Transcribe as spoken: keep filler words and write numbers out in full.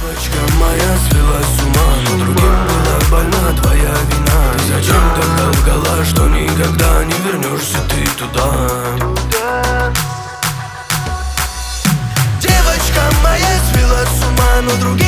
Девочка моя свела с ума, но другим была больна твоя вина. Ты зачем тогда лгала, что никогда не вернешься ты туда? Девочка моя свела с ума, но другим